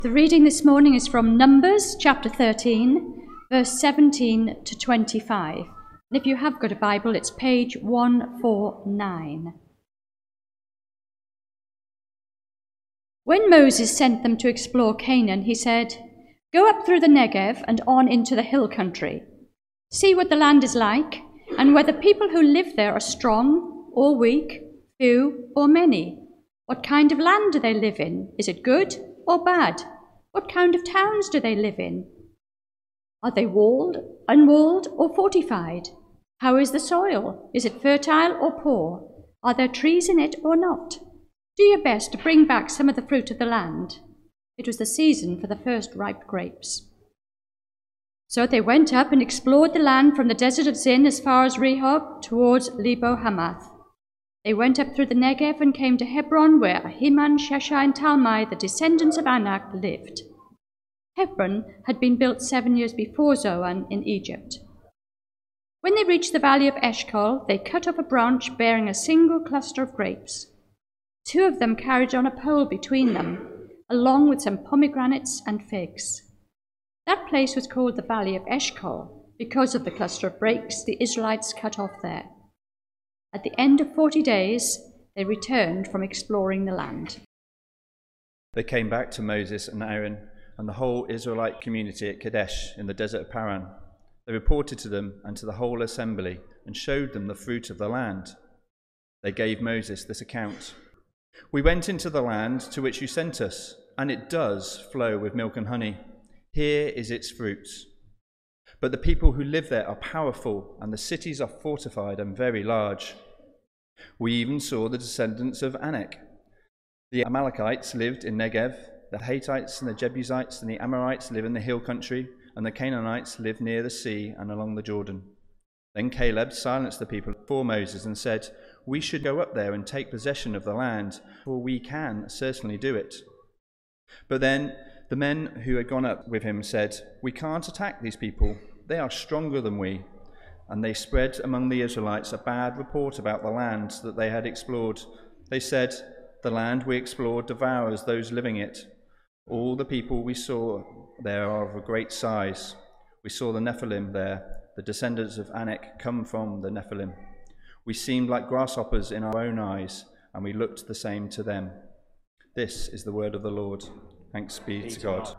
The reading this morning is from Numbers chapter 13, verse 17 to 25. And if you have got a Bible, it's page 149. When Moses sent them to explore Canaan, he said, "Go up through the Negev and on into the hill country. See what the land is like, and whether people who live there are strong or weak, few or many. What kind of land do they live in? Is it good or bad? What kind of towns do they live in? Are they walled, unwalled, or fortified? How is the soil? Is it fertile or poor? Are there trees in it or not? Do your best to bring back some of the fruit of the land." It was the season for the first ripe grapes. So they went up and explored the land from the desert of Zin as far as Rehob towards Lebo Hamath. They went up through the Negev and came to Hebron, where Ahiman, Sheshai, and Talmai, the descendants of Anak, lived. Hebron had been built 7 years before Zoan in Egypt. When they reached the valley of Eshcol, they cut off a branch bearing a single cluster of grapes. 2 of them carried on a pole between them, along with some pomegranates and figs. That place was called the Valley of Eshcol because of the cluster of grapes the Israelites cut off there. At the end of 40 days, they returned from exploring the land. They came back to Moses and Aaron and the whole Israelite community at Kadesh in the desert of Paran. They reported to them and to the whole assembly and showed them the fruit of the land. They gave Moses this account: "We went into the land to which you sent us, and it does flow with milk and honey. Here is its fruit. But the people who live there are powerful, and the cities are fortified and very large. We even saw the descendants of Anak. The Amalekites lived in Negev, the Hittites and the Jebusites and the Amorites live in the hill country, and the Canaanites live near the sea and along the Jordan." Then Caleb silenced the people before Moses and said, "We should go up there and take possession of the land, for we can certainly do it." But then the men who had gone up with him said, "We can't attack these people. They are stronger than we." And they spread among the Israelites a bad report about the land that they had explored. They said, "The land we explored devours those living it. All the people we saw there are of a great size. We saw the Nephilim there, the descendants of Anak come from the Nephilim. We seemed like grasshoppers in our own eyes, and we looked the same to them." This is the word of the Lord. Thanks be to God.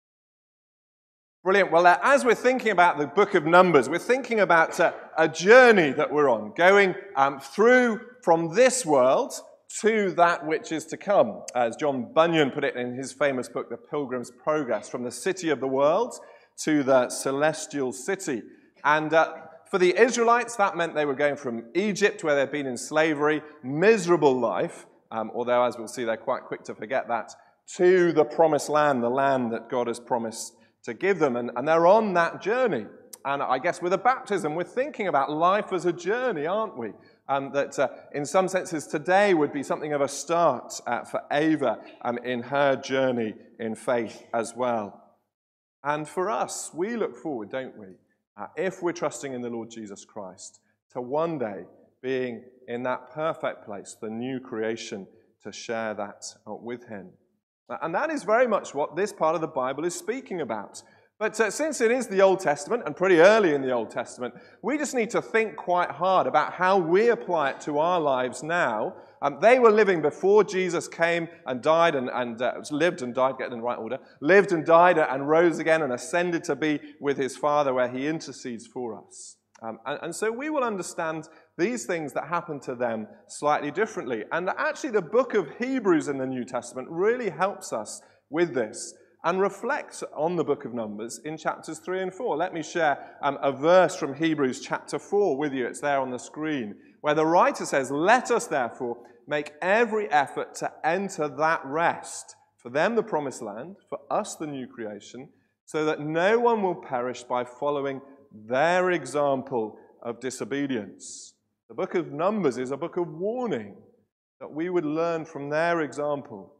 Brilliant. Well, as we're thinking about the book of Numbers, we're thinking about a journey that we're on, going through from this world to that which is to come. As John Bunyan put it in his famous book, The Pilgrim's Progress, from the city of the world to the celestial city. And for the Israelites, that meant they were going from Egypt, where they'd been in slavery, miserable life, although, as we'll see, they're quite quick to forget that, to the promised land, the land that God has promised to give them. And they're on that journey. And I guess with a baptism, we're thinking about life as a journey, aren't we? That in some senses today would be something of a start for Ava in her journey in faith as well. And for us, we look forward, don't we, if we're trusting in the Lord Jesus Christ, to one day being in that perfect place, the new creation, to share that with him. And that is very much what this part of the Bible is speaking about. But since it is the Old Testament, and pretty early in the Old Testament, we just need to think quite hard about how we apply it to our lives now. They were living before Jesus came and died and lived and died, get it in the right order, lived and died and rose again and ascended to be with his Father, where he intercedes for us. And so we will understand these things that happen to them slightly differently. And actually the book of Hebrews in the New Testament really helps us with this and reflects on the book of Numbers in chapters 3 and 4. Let me share a verse from Hebrews chapter 4 with you. It's there on the screen, where the writer says, "Let us therefore make every effort to enter that rest, for them the promised land, for us the new creation, so that no one will perish by following their example of disobedience." The book of Numbers is a book of warning, that we would learn from their example,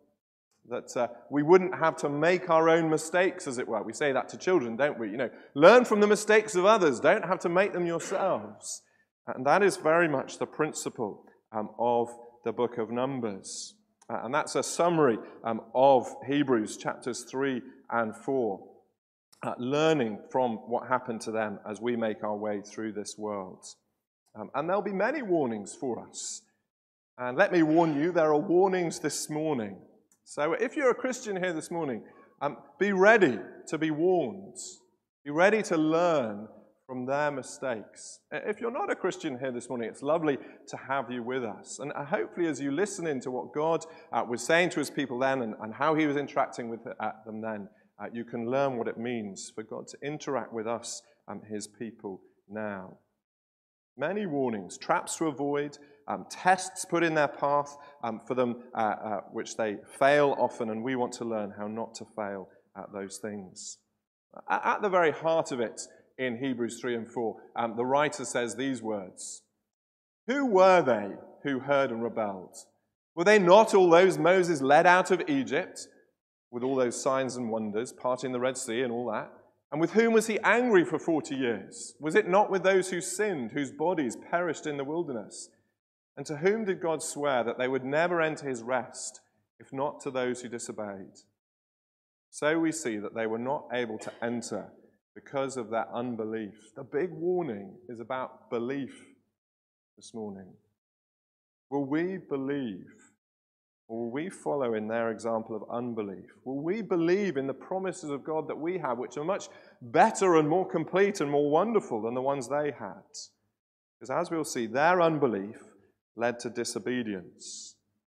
that we wouldn't have to make our own mistakes, as it were. We say that to children, don't we? Learn from the mistakes of others. Don't have to make them yourselves. And that is very much the principle of the book of Numbers. And that's a summary of Hebrews chapters 3 and 4, learning from what happened to them as we make our way through this world. And there'll be many warnings for us. And let me warn you, there are warnings this morning. So if you're a Christian here this morning, be ready to be warned. Be ready to learn from their mistakes. If you're not a Christian here this morning, it's lovely to have you with us. And hopefully as you listen into what God was saying to his people then and how he was interacting with them then, you can learn what it means for God to interact with us, his people, now. Many warnings, traps to avoid, tests put in their path for them, which they fail often, and we want to learn how not to fail at those things. At the very heart of it, in Hebrews 3 and 4, the writer says these words: "Who were they who heard and rebelled? Were they not all those Moses led out of Egypt, with all those signs and wonders, parting the Red Sea and all that? And with whom was he angry for 40 years? Was it not with those who sinned, whose bodies perished in the wilderness? And to whom did God swear that they would never enter his rest, if not to those who disobeyed? So we see that they were not able to enter because of their unbelief." The big warning is about belief this morning. Will we believe? Or will we follow in their example of unbelief? Will we believe in the promises of God that we have, which are much better and more complete and more wonderful than the ones they had? Because as we'll see, their unbelief led to disobedience.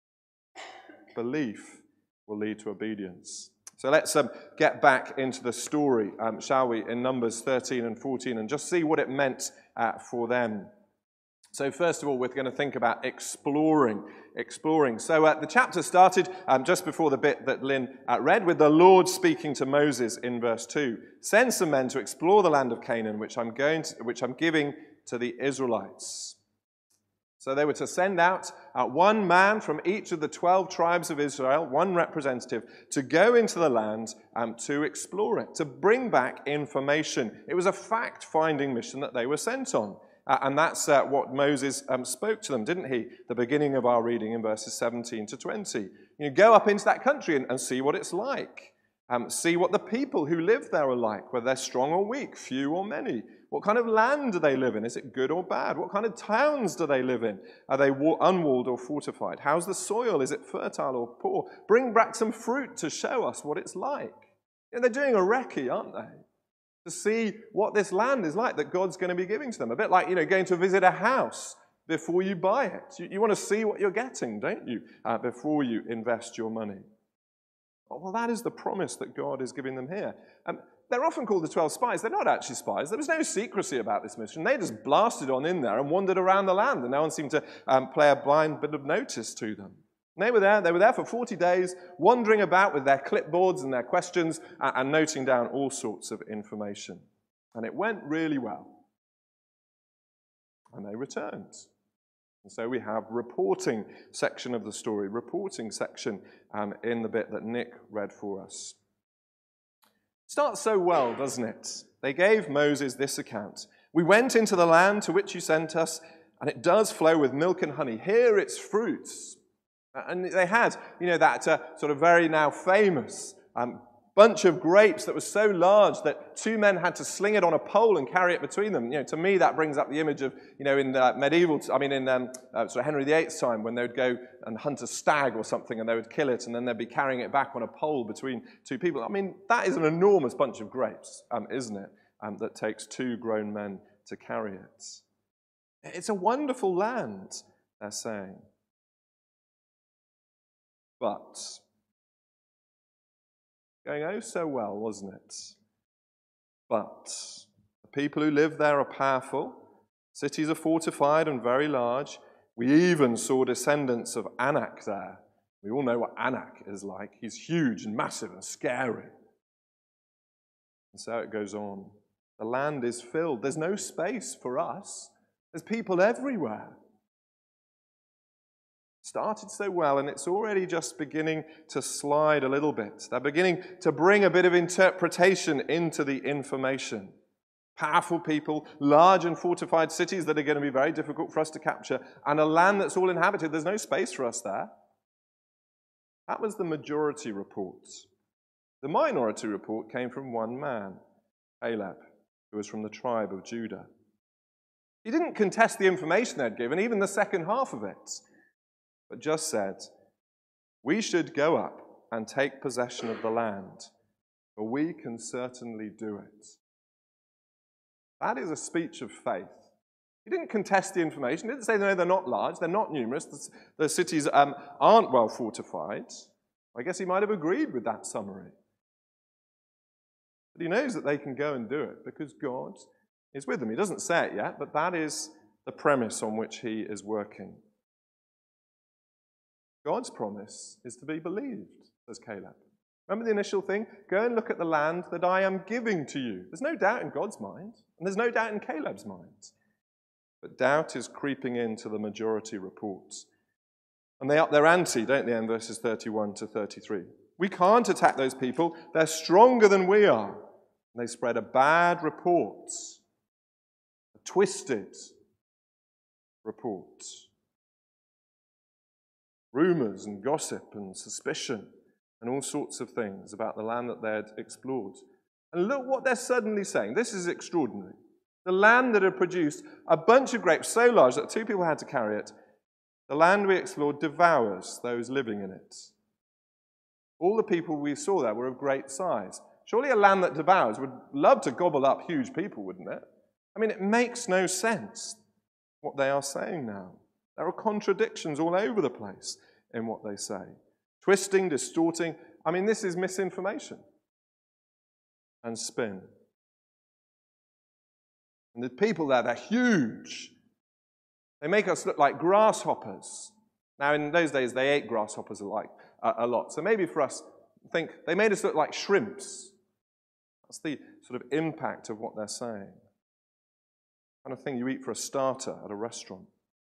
Belief will lead to obedience. So let's get back into the story, shall we, in Numbers 13 and 14, and just see what it meant for them. So first of all, we're going to think about exploring. So the chapter started just before the bit that Lynn read, with the Lord speaking to Moses in verse 2. "Send some men to explore the land of Canaan, which I'm giving to the Israelites." So they were to send out one man from each of the 12 tribes of Israel, one representative, to go into the land to explore it, to bring back information. It was a fact-finding mission that they were sent on. And that's what Moses spoke to them, didn't he? The beginning of our reading in verses 17 to 20. You go up into that country and see what it's like. See what the people who live there are like, whether they're strong or weak, few or many. What kind of land do they live in? Is it good or bad? What kind of towns do they live in? Are they unwalled or fortified? How's the soil? Is it fertile or poor? Bring back some fruit to show us what it's like. They're doing a recce, aren't they? To see what this land is like that God's going to be giving to them. A bit like, going to visit a house before you buy it. You want to see what you're getting, don't you, before you invest your money. Well, that is the promise that God is giving them here. They're often called the 12 spies. They're not actually spies. There was no secrecy about this mission. They just blasted on in there and wandered around the land, and no one seemed to play a blind bit of notice to them. They were there for 40 days, wandering about with their clipboards and their questions and noting down all sorts of information. And it went really well. And they returned. And so we have reporting section of the story, reporting section in the bit that Nick read for us. It starts so well, doesn't it? They gave Moses this account. "We went into the land to which you sent us, and it does flow with milk and honey. Here its fruits." And they had, that sort of very now famous bunch of grapes that was so large that two men had to sling it on a pole and carry it between them. To me, that brings up the image of, in sort of Henry VIII's time, when they would go and hunt a stag or something, and they would kill it, and then they'd be carrying it back on a pole between two people. That is an enormous bunch of grapes, isn't it? That takes two grown men to carry it. It's a wonderful land, they're saying. But going oh so well, wasn't it? But the people who live there are powerful. Cities are fortified and very large. We even saw descendants of Anak there. We all know what Anak is like. He's huge and massive and scary. And so it goes on. The land is filled. There's no space for us. There's people everywhere. Started so well, and it's already just beginning to slide a little bit. They're beginning to bring a bit of interpretation into the information. Powerful people, large and fortified cities that are going to be very difficult for us to capture, and a land that's all inhabited. There's no space for us there. That was the majority report. The minority report came from one man, Caleb, who was from the tribe of Judah. He didn't contest the information they'd given, even the second half of it, but just said, "We should go up and take possession of the land, for we can certainly do it." That is a speech of faith. He didn't contest the information. He didn't say, no, they're not large, they're not numerous, the cities aren't well fortified. I guess he might have agreed with that summary. But he knows that they can go and do it because God is with them. He doesn't say it yet, but that is the premise on which he is working. God's promise is to be believed, says Caleb. Remember the initial thing? Go and look at the land that I am giving to you. There's no doubt in God's mind, and there's no doubt in Caleb's mind. But doubt is creeping into the majority reports. And they up their ante, don't they, in verses 31 to 33. We can't attack those people. They're stronger than we are. And they spread a bad report, a twisted report. Rumors and gossip and suspicion and all sorts of things about the land that they'd explored. And look what they're suddenly saying. This is extraordinary. The land that had produced a bunch of grapes so large that 2 people had to carry it, the land we explored devours those living in it. All the people we saw there were of great size. Surely a land that devours would love to gobble up huge people, wouldn't it? I mean, it makes no sense what they are saying now. There are contradictions all over the place in what they say. Twisting, distorting. I mean, this is misinformation and spin. And the people there, they're huge. They make us look like grasshoppers. Now, in those days, they ate grasshoppers a lot. So maybe for us, think they made us look like shrimps. That's the sort of impact of what they're saying. Kind of thing you eat for a starter at a restaurant.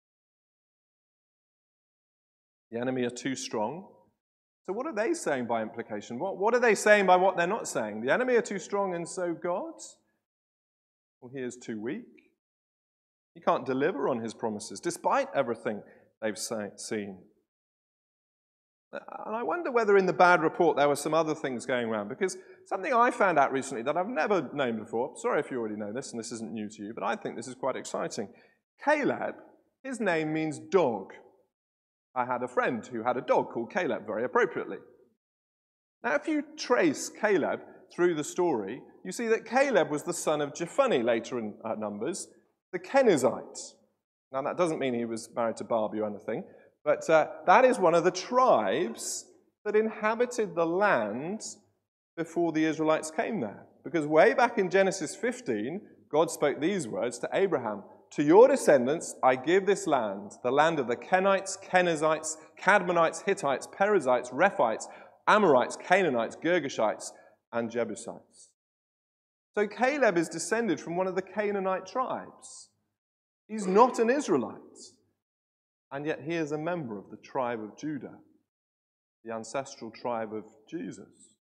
The enemy are too strong. So what are they saying by implication? What are they saying by what they're not saying? The enemy are too strong and so God? Well, he is too weak. He can't deliver on his promises, despite everything they've seen. And I wonder whether in the bad report there were some other things going around, because something I found out recently that I've never known before, sorry if you already know this and this isn't new to you, but I think this is quite exciting. Caleb, his name means dog. I had a friend who had a dog called Caleb, very appropriately. Now, if you trace Caleb through the story, you see that Caleb was the son of Jephunneh, later in Numbers, the Kenizzite. Now, that doesn't mean he was married to Barbie or anything, but that is one of the tribes that inhabited the land before the Israelites came there. Because way back in Genesis 15, God spoke these words to Abraham: "To your descendants I give this land, the land of the Kenites, Kenizzites, Cadmonites, Hittites, Perizzites, Rephites, Amorites, Canaanites, Girgashites, and Jebusites." So Caleb is descended from one of the Canaanite tribes. He's not an Israelite. And yet he is a member of the tribe of Judah, the ancestral tribe of Jesus.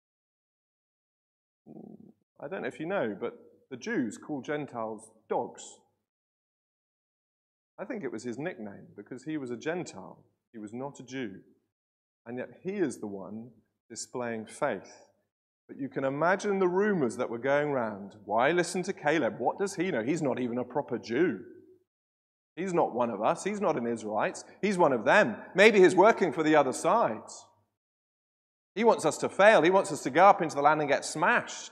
I don't know if you know, but the Jews call Gentiles dogs. I think it was his nickname because he was a Gentile. He was not a Jew. And yet he is the one displaying faith. But you can imagine the rumors that were going around. Why listen to Caleb? What does he know? He's not even a proper Jew. He's not one of us. He's not an Israelite. He's one of them. Maybe he's working for the other side. He wants us to fail. He wants us to go up into the land and get smashed.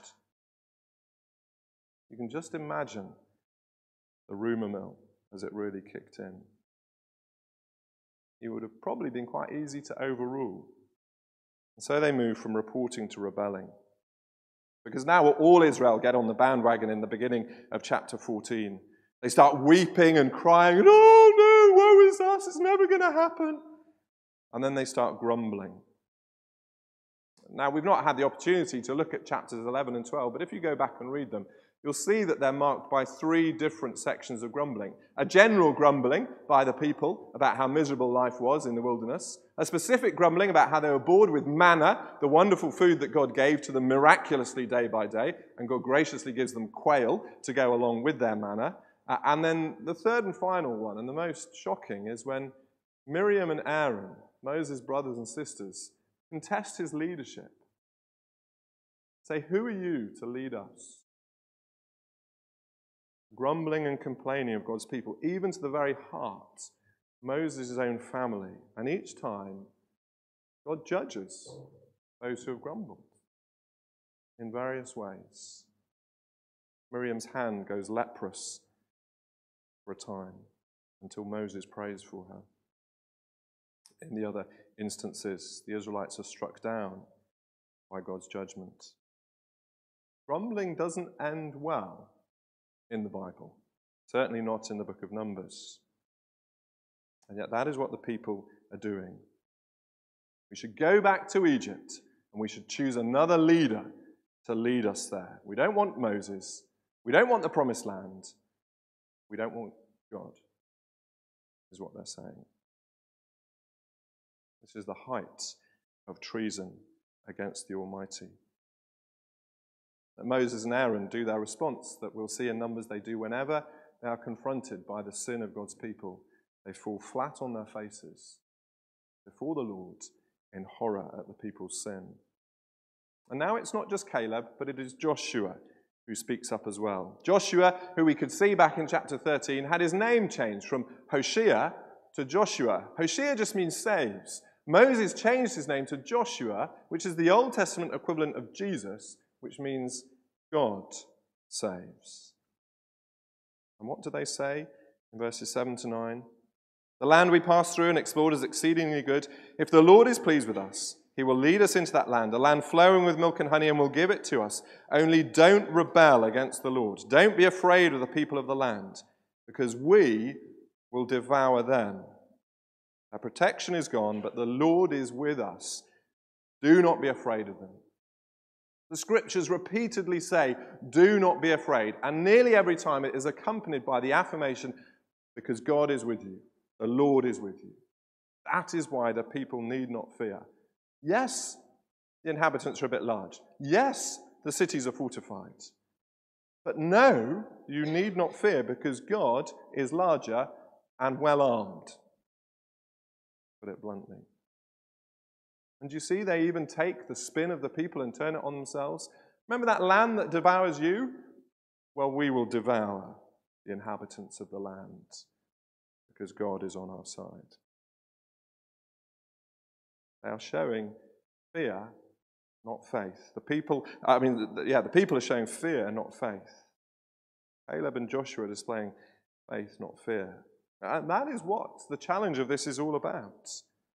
You can just imagine the rumor mill as it really kicked in. He would have probably been quite easy to overrule. And so they move from reporting to rebelling. Because now all Israel get on the bandwagon in the beginning of chapter 14. They start weeping and crying, and, "Oh no, woe is us, it's never going to happen." And then they start grumbling. Now, we've not had the opportunity to look at chapters 11 and 12, but if you go back and read them, you'll see that they're marked by 3 different sections of grumbling. A general grumbling by the people about how miserable life was in the wilderness. A specific grumbling about how they were bored with manna, the wonderful food that God gave to them miraculously day by day, and God graciously gives them quail to go along with their manna. And then the third and final one, and the most shocking, is when Miriam and Aaron Moses' brothers and sisters, contest his leadership. Say, who are you to lead us? Grumbling and complaining of God's people, even to the very heart, Moses' own family. And each time, God judges those who have grumbled in various ways. Miriam's hand goes leprous for a time until Moses prays for her. In the other instances, the Israelites are struck down by God's judgment. Grumbling doesn't end well in the Bible, certainly not in the book of Numbers. And yet that is what the people are doing. We should go back to Egypt and we should choose another leader to lead us there. We don't want Moses. We don't want the promised land. We don't want God, is what they're saying. This is the height of treason against the Almighty. Moses and Aaron do their response that we'll see in Numbers they do whenever they are confronted by the sin of God's people. They fall flat on their faces before the Lord in horror at the people's sin. And now it's not just Caleb, but it is Joshua who speaks up as well. Joshua, who we could see back in chapter 13, had his name changed from Hoshea to Joshua. Hoshea just means saves. Moses changed his name to Joshua, which is the Old Testament equivalent of Jesus, which means God saves. And what do they say in verses 7 to 9? The land we passed through and explored is exceedingly good. If the Lord is pleased with us, he will lead us into that land, a land flowing with milk and honey, and will give it to us. Only don't rebel against the Lord. Don't be afraid of the people of the land, because we will devour them. Our protection is gone, but the Lord is with us. Do not be afraid of them. The scriptures repeatedly say, do not be afraid. And nearly every time it is accompanied by the affirmation, because God is with you. The Lord is with you. That is why the people need not fear. Yes, the inhabitants are a bit large. Yes, the cities are fortified. But no, you need not fear, because God is larger and well armed. Put it bluntly. And you see, they even take the spin of the people and turn it on themselves. Remember that land that devours you? Well, we will devour the inhabitants of the land, because God is on our side. They are showing fear, not faith. The people are showing fear, not faith. Caleb and Joshua are displaying faith, not fear. And that is what the challenge of this is all about.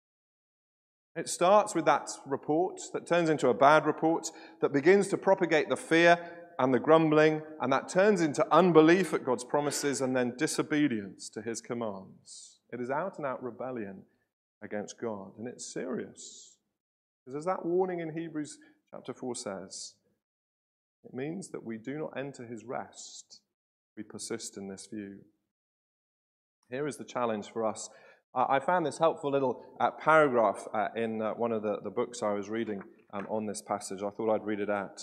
It starts with that report that turns into a bad report, that begins to propagate the fear and the grumbling, and that turns into unbelief at God's promises and then disobedience to his commands. It is out and out rebellion against God, and it's serious. Because as that warning in Hebrews chapter 4 says, it means that we do not enter his rest. We persist in this view. Here is the challenge for us. I found this helpful little paragraph in one of the books I was reading on this passage. I thought I'd read it out.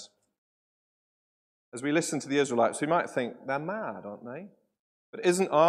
As we listen to the Israelites, we might think they're mad, aren't they? But isn't our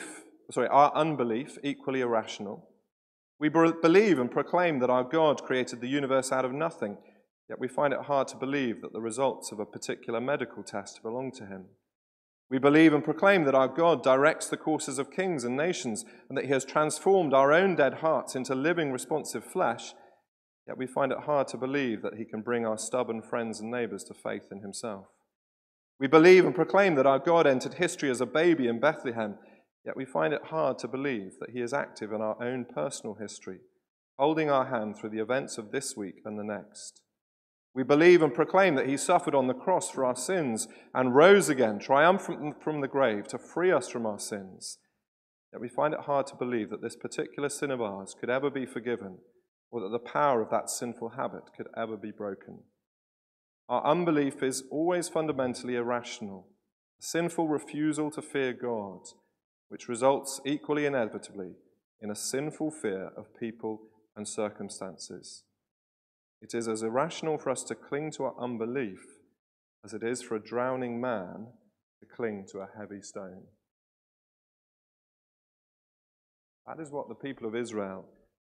unbelief equally irrational? We believe and proclaim that our God created the universe out of nothing, yet we find it hard to believe that the results of a particular medical test belong to him. We believe and proclaim that our God directs the courses of kings and nations, and that he has transformed our own dead hearts into living, responsive flesh, yet we find it hard to believe that he can bring our stubborn friends and neighbors to faith in himself. We believe and proclaim that our God entered history as a baby in Bethlehem, yet we find it hard to believe that he is active in our own personal history, holding our hand through the events of this week and the next. We believe and proclaim that he suffered on the cross for our sins and rose again, triumphant from the grave, to free us from our sins. Yet we find it hard to believe that this particular sin of ours could ever be forgiven, or that the power of that sinful habit could ever be broken. Our unbelief is always fundamentally irrational, a sinful refusal to fear God, which results equally inevitably in a sinful fear of people and circumstances. It is as irrational for us to cling to our unbelief as it is for a drowning man to cling to a heavy stone. That is what the people of Israel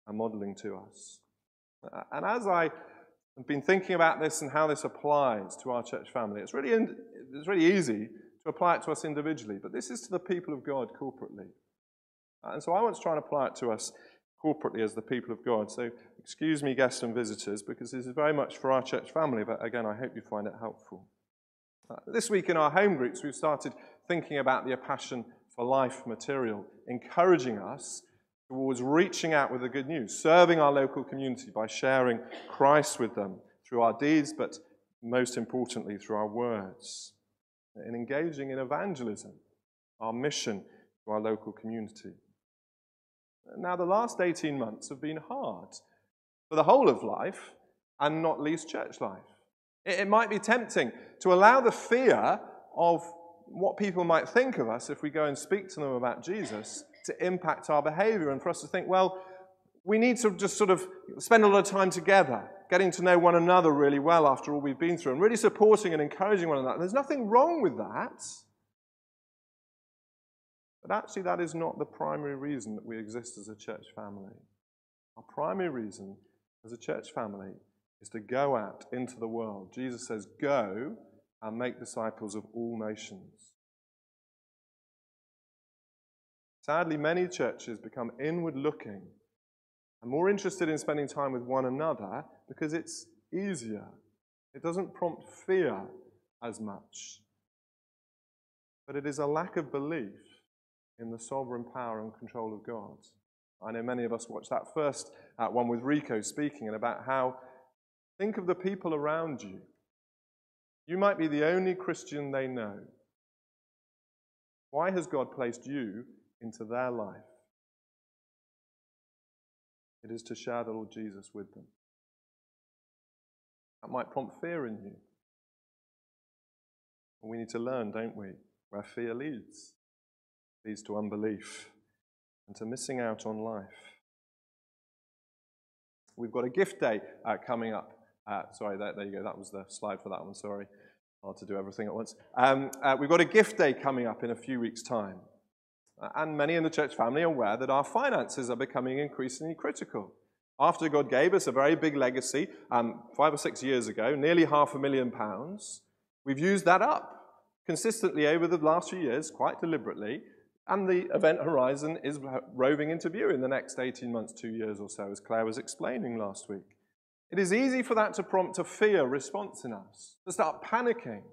and modelling to us. And as I have been thinking about this and how this applies to our church family, it's really easy to apply it to us individually, but this is to the people of God corporately. And so I want to try and apply it to us corporately as the people of God. So excuse me, guests and visitors, because this is very much for our church family, but again, I hope you find it helpful. This week in our home groups, we've started thinking about the A Passion for Life material, encouraging us towards reaching out with the good news, serving our local community by sharing Christ with them through our deeds, but most importantly, through our words, and engaging in evangelism, our mission to our local community. Now, the last 18 months have been hard for the whole of life, and not least church life. It might be tempting to allow the fear of what people might think of us if we go and speak to them about Jesus to impact our behavior, and for us to think, well, we need to just sort of spend a lot of time together, getting to know one another really well after all we've been through, and really supporting and encouraging one another. There's nothing wrong with that. But actually, that is not the primary reason that we exist as a church family. Our primary reason as a church family is to go out into the world. Jesus says, go and make disciples of all nations. Sadly, many churches become inward-looking and more interested in spending time with one another because it's easier. It doesn't prompt fear as much. But it is a lack of belief in the sovereign power and control of God. I know many of us watched that first one with Rico speaking and about how, think of the people around you. You might be the only Christian they know. Why has God placed you into their life? It is to share the Lord Jesus with them. That might prompt fear in you. And we need to learn, don't we, where fear leads to unbelief and to missing out on life. We've got a gift day coming up. Sorry, there you go. That was the slide for that one. Sorry. Hard to do everything at once. We've got a gift day coming up in a few weeks' time. And many in the church family are aware that our finances are becoming increasingly critical. After God gave us a very big legacy 5 or 6 years ago, nearly £500,000, we've used that up consistently over the last few years, quite deliberately, and the event horizon is roving into view in the next 18 months, 2 years or so, as Claire was explaining last week. It is easy for that to prompt a fear response in us, to start panicking,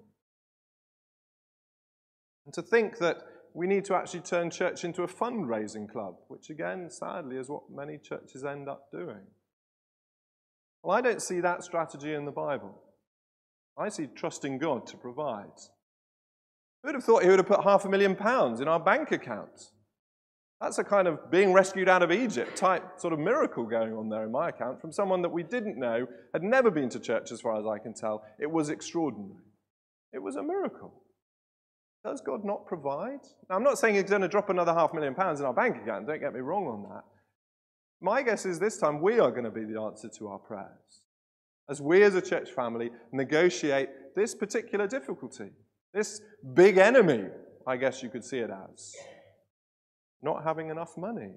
and to think that we need to actually turn church into a fundraising club, which again, sadly, is what many churches end up doing. Well, I don't see that strategy in the Bible. I see trusting God to provide. Who would have thought he would have put £500,000 in our bank account? That's a kind of being rescued out of Egypt type sort of miracle going on there in my account from someone that we didn't know, had never been to church as far as I can tell. It was extraordinary. It was a miracle. Does God not provide? Now, I'm not saying he's going to drop another £500,000 in our bank account. Don't get me wrong on that. My guess is this time we are going to be the answer to our prayers as we as a church family negotiate this particular difficulty, this big enemy, I guess you could see it as, not having enough money.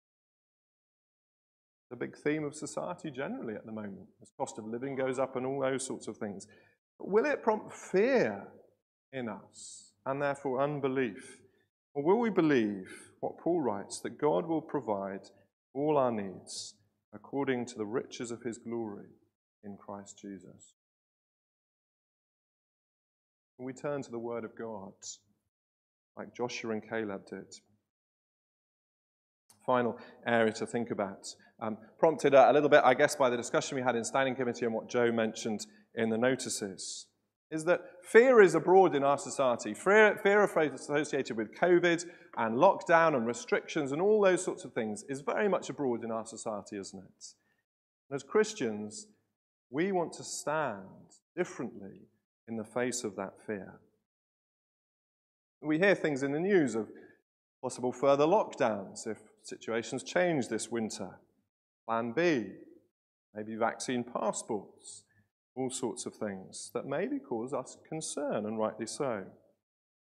The big theme of society generally at the moment, as cost of living goes up and all those sorts of things. But will it prompt fear in us? And therefore unbelief? Or will we believe what Paul writes, that God will provide all our needs according to the riches of his glory in Christ Jesus? When we turn to the Word of God, like Joshua and Caleb did. Final area to think about, prompted a little bit, I guess, by the discussion we had in Standing Committee and what Joe mentioned in the notices, is that fear is abroad in our society. Fear associated with COVID and lockdown and restrictions and all those sorts of things is very much abroad in our society, isn't it? And as Christians, we want to stand differently in the face of that fear. We hear things in the news of possible further lockdowns if situations change this winter. Plan B, maybe vaccine passports. All sorts of things that maybe cause us concern, and rightly so.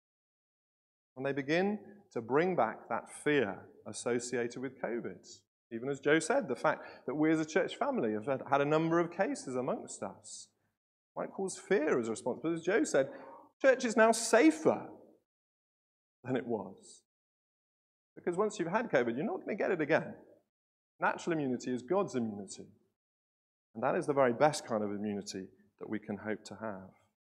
And they begin to bring back that fear associated with COVID. Even as Joe said, the fact that we as a church family have had a number of cases amongst us might cause fear as a response. But as Joe said, church is now safer than it was. Because once you've had COVID, you're not going to get it again. Natural immunity is God's immunity. And that is the very best kind of immunity that we can hope to have.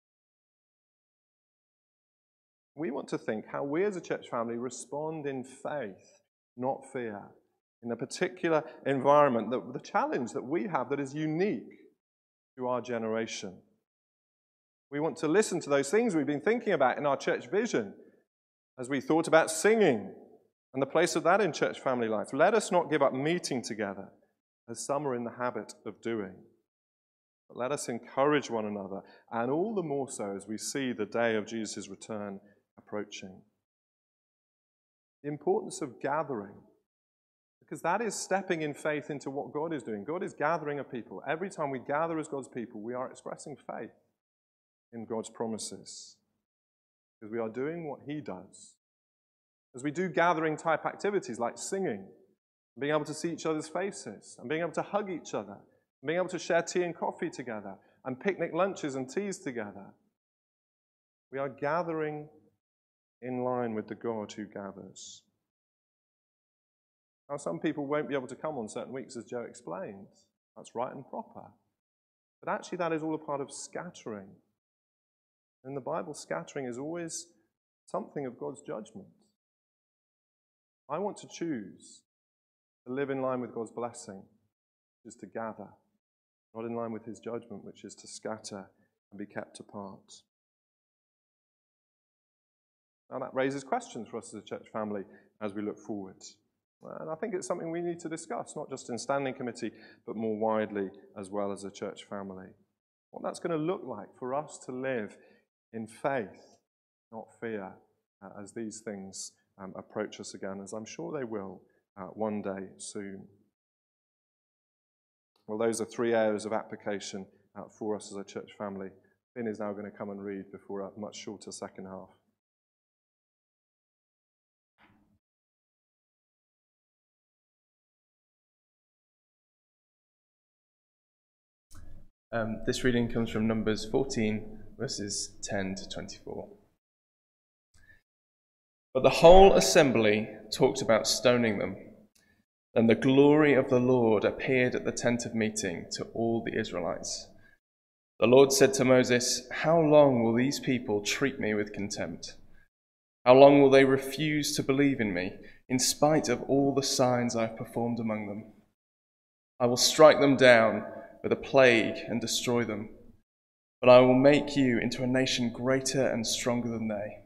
We want to think how we as a church family respond in faith, not fear, in a particular environment, the challenge that we have that is unique to our generation. We want to listen to those things we've been thinking about in our church vision as we thought about singing and the place of that in church family life. Let us not give up meeting together, as some are in the habit of doing. But let us encourage one another, and all the more so as we see the day of Jesus' return approaching. The importance of gathering, because that is stepping in faith into what God is doing. God is gathering a people. Every time we gather as God's people, we are expressing faith in God's promises, because we are doing what He does. As we do gathering type activities like singing, being able to see each other's faces, and being able to hug each other, and being able to share tea and coffee together, and picnic lunches and teas together, we are gathering in line with the God who gathers. Now, some people won't be able to come on certain weeks, as Joe explained. That's right and proper. But actually, that is all a part of scattering. In the Bible, scattering is always something of God's judgment. I want to choose to live in line with God's blessing, which is to gather, not in line with His judgment, which is to scatter and be kept apart. Now, that raises questions for us as a church family as we look forward. And I think it's something we need to discuss, not just in standing committee, but more widely as well as a church family. What that's going to look like for us to live in faith, not fear, as these things approach us again, as I'm sure they will one day soon. Well, those are 3 areas of application for us as a church family. Finn is now going to come and read before a much shorter second half. This reading comes from Numbers 14, verses 10 to 24. But the whole assembly talked about stoning them. Then the glory of the Lord appeared at the tent of meeting to all the Israelites. The Lord said to Moses, "How long will these people treat me with contempt? How long will they refuse to believe in me, in spite of all the signs I have performed among them? I will strike them down with a plague and destroy them, but I will make you into a nation greater and stronger than they."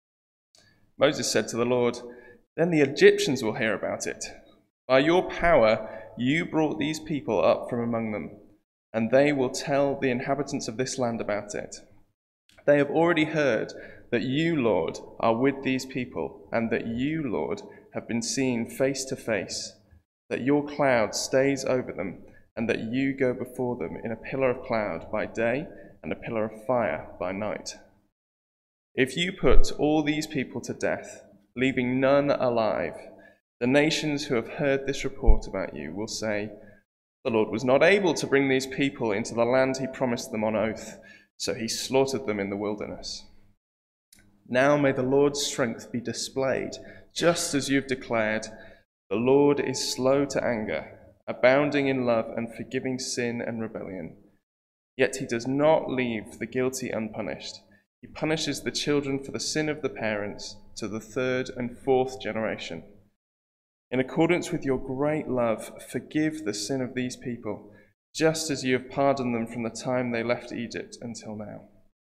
Moses said to the Lord, "Then the Egyptians will hear about it. By your power you brought these people up from among them, and they will tell the inhabitants of this land about it. They have already heard that you, Lord, are with these people, and that you, Lord, have been seen face to face, that your cloud stays over them, and that you go before them in a pillar of cloud by day and a pillar of fire by night. If you put all these people to death, leaving none alive, the nations who have heard this report about you will say, 'The Lord was not able to bring these people into the land He promised them on oath, so He slaughtered them in the wilderness.' Now may the Lord's strength be displayed, just as you have declared. The Lord is slow to anger, abounding in love and forgiving sin and rebellion. Yet He does not leave the guilty unpunished. He punishes the children for the sin of the parents to the 3rd and 4th generation. In accordance with your great love, forgive the sin of these people, just as you have pardoned them from the time they left Egypt until now."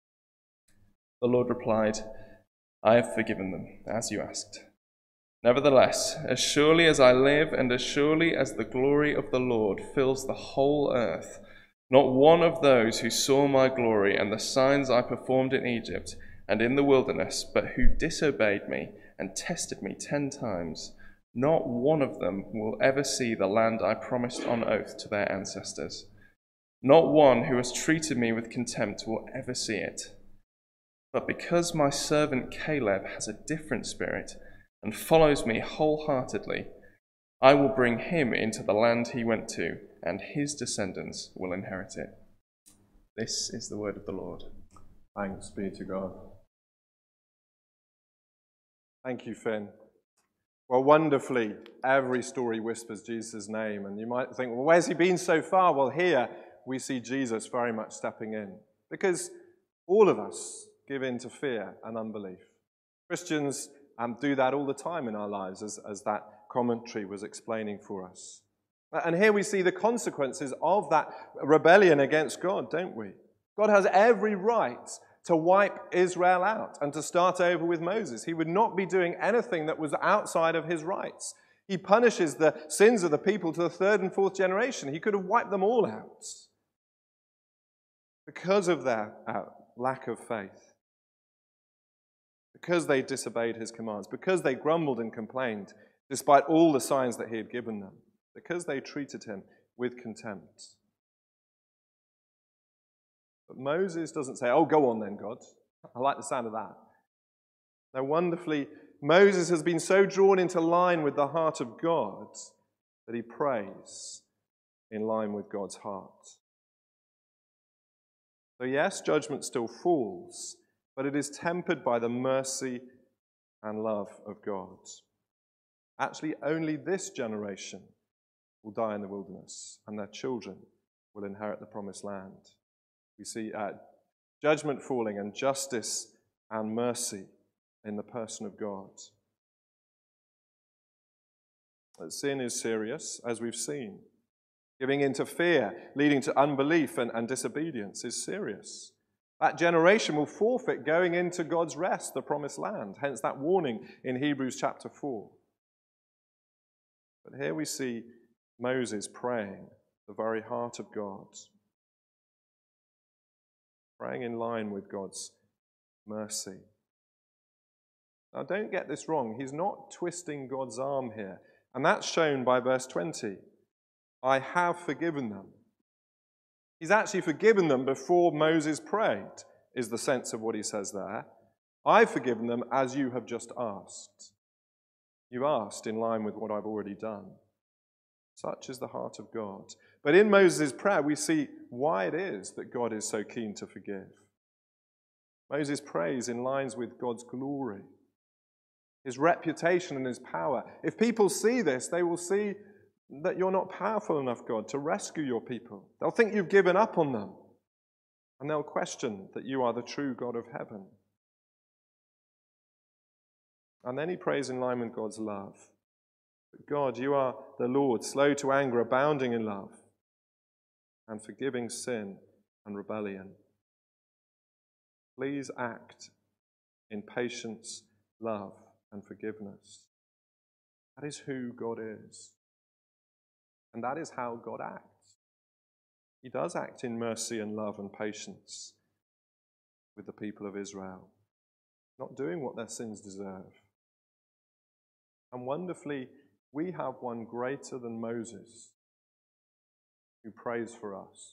The Lord replied, "I have forgiven them, as you asked. Nevertheless, as surely as I live and as surely as the glory of the Lord fills the whole earth, not one of those who saw my glory and the signs I performed in Egypt and in the wilderness, but who disobeyed me and tested me 10 times, not one of them will ever see the land I promised on oath to their ancestors. Not one who has treated me with contempt will ever see it. But because my servant Caleb has a different spirit and follows me wholeheartedly, I will bring him into the land he went to, and his descendants will inherit it. This is the word of the Lord. Thanks be to God. Thank you, Finn. Well, wonderfully, every story whispers Jesus' name. And you might think, well, where's he been so far? Well, here we see Jesus very much stepping in. Because all of us give in to fear and unbelief. Christians do that all the time in our lives, as that commentary was explaining for us. And here we see the consequences of that rebellion against God, don't we? God has every right to wipe Israel out and to start over with Moses. He would not be doing anything that was outside of his rights. He punishes the sins of the people to the third and fourth generation. He could have wiped them all out because of their lack of faith, because they disobeyed his commands, because they grumbled and complained despite all the signs that he had given them, because they treated him with contempt. But Moses doesn't say, oh, go on then, God. I like the sound of that. Now, wonderfully, Moses has been so drawn into line with the heart of God that he prays in line with God's heart. So yes, judgment still falls, but it is tempered by the mercy and love of God. Actually, only this generation will die in the wilderness, and their children will inherit the promised land. We see judgment falling and justice and mercy in the person of God. But sin is serious, as we've seen. Giving in to fear, leading to unbelief and disobedience is serious. That generation will forfeit going into God's rest, the promised land. Hence that warning in Hebrews chapter 4. But here we see Moses praying the very heart of God. Praying in line with God's mercy. Now, don't get this wrong. He's not twisting God's arm here. And that's shown by verse 20. I have forgiven them. He's actually forgiven them before Moses prayed, is the sense of what he says there. I've forgiven them as you have just asked. You asked in line with what I've already done. Such is the heart of God. But in Moses' prayer, we see why it is that God is so keen to forgive. Moses prays in lines with God's glory, his reputation and his power. If people see this, they will see that you're not powerful enough, God, to rescue your people. They'll think you've given up on them, and they'll question that you are the true God of heaven. And then he prays in line with God's love. God, you are the Lord, slow to anger, abounding in love, and forgiving sin and rebellion. Please act in patience, love, and forgiveness. That is who God is. And that is how God acts. He does act in mercy and love and patience with the people of Israel, not doing what their sins deserve. And wonderfully, we have one greater than Moses who prays for us.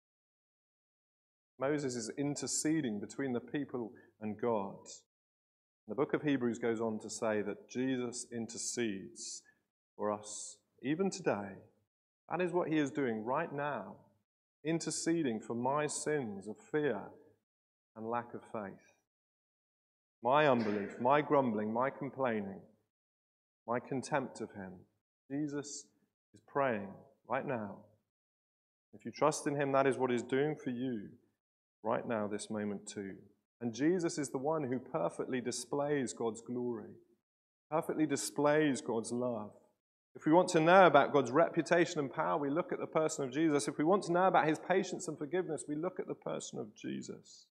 Moses is interceding between the people and God. The book of Hebrews goes on to say that Jesus intercedes for us even today. That is what he is doing right now, interceding for my sins of fear and lack of faith, my unbelief, my grumbling, my complaining, my contempt of him. Jesus is praying right now. If you trust in him, that is what he's doing for you right now, this moment too. And Jesus is the one who perfectly displays God's glory, perfectly displays God's love. If we want to know about God's reputation and power, we look at the person of Jesus. If we want to know about his patience and forgiveness, we look at the person of Jesus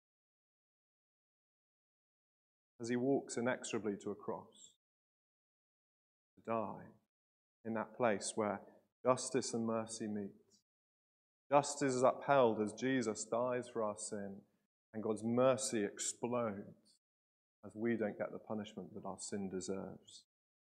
as he walks inexorably to a cross to die in that place where justice and mercy meet. Justice is upheld as Jesus dies for our sin, and God's mercy explodes as we don't get the punishment that our sin deserves.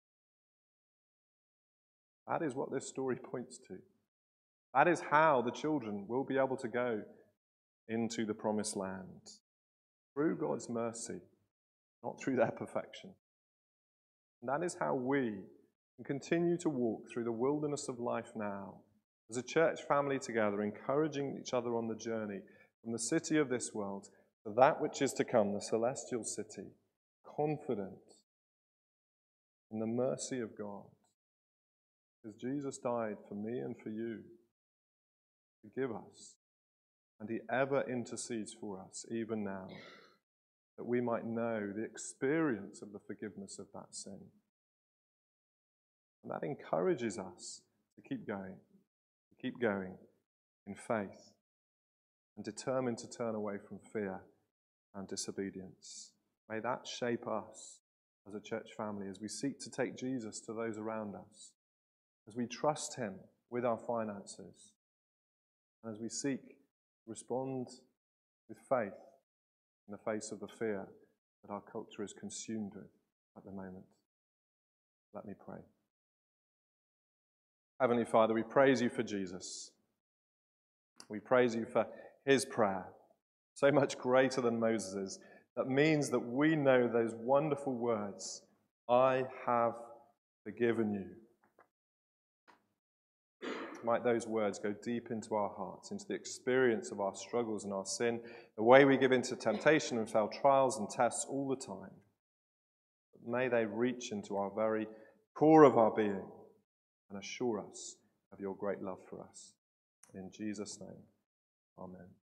That is what this story points to. That is how the children will be able to go into the promised land. Through God's mercy, not through their perfection. And that is how we and continue to walk through the wilderness of life now as a church family together, encouraging each other on the journey from the city of this world to that which is to come, the celestial city, confident in the mercy of God. Because Jesus died for me and for you to forgive us, and he ever intercedes for us, even now, that we might know the experience of the forgiveness of that sin. And that encourages us to keep going in faith, and determined to turn away from fear and disobedience. May that shape us as a church family as we seek to take Jesus to those around us, as we trust him with our finances, and as we seek to respond with faith in the face of the fear that our culture is consumed with at the moment. Let me pray. Heavenly Father, we praise you for Jesus. We praise you for his prayer, so much greater than Moses's. That means that we know those wonderful words, I have forgiven you. Might those words go deep into our hearts, into the experience of our struggles and our sin, the way we give into temptation and fail trials and tests all the time. But may they reach into our very core of our being and assure us of your great love for us. In Jesus' name, amen.